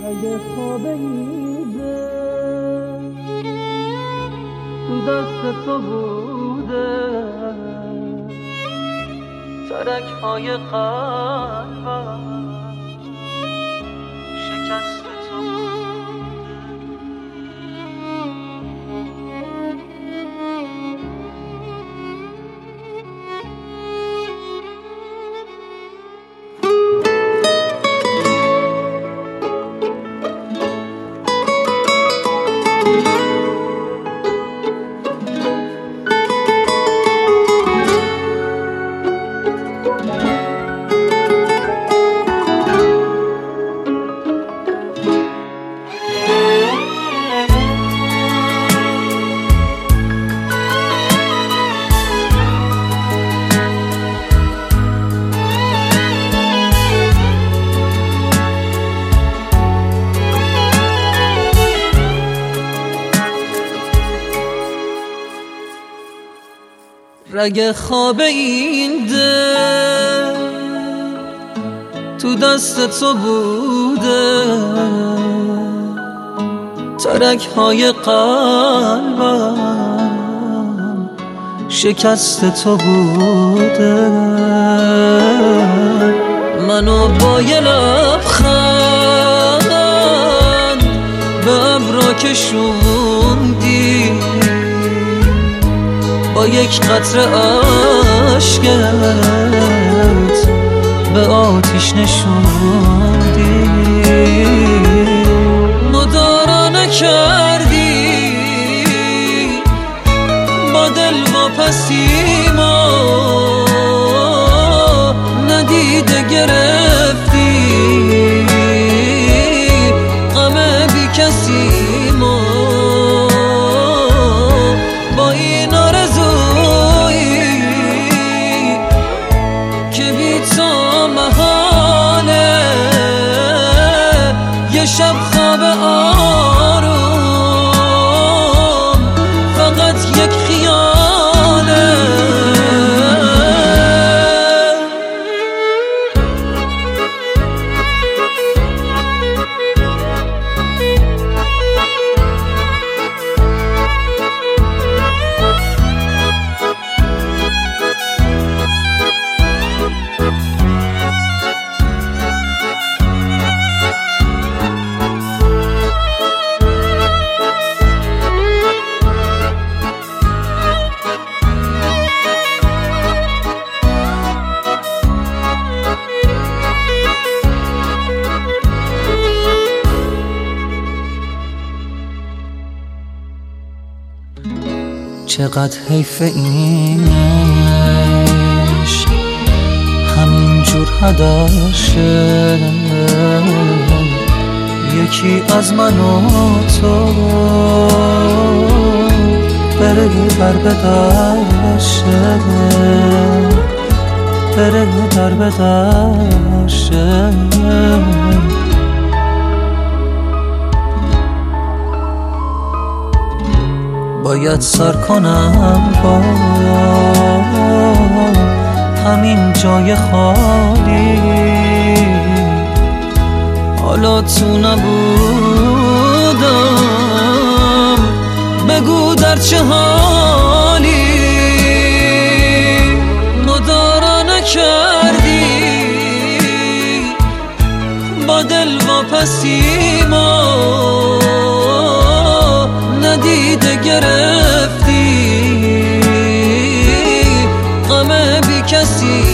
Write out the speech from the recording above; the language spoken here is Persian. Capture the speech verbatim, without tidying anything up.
اگه خواب ایده تو دست تو بوده، ترک های قلبم شکست تو بوده. رگ خواب این دل تو دست تو بوده، ترک های قلبم شکست تو بوده. منو با یه لبخند به ابرا کشوندی، با یک قطره عشقت به آتیش نشوندی. مدارا نکردی با دل واپسیما، ندیده گرفتی غم بی کسی ما. با این آرزویی که بی تو محاله، یه شب خواب آروم فقط یک خیاله. چقدر حیف این عشق همینجور هدر شه، یکی از من و تو بره بر به در شه، بره بر به در شه. باید سر کنم با همین جای خالی، حالا تو نبودم بگو در چه حالی. مدارا نکردی با دل واپسیما، ندیده گرفتی غم بی کسی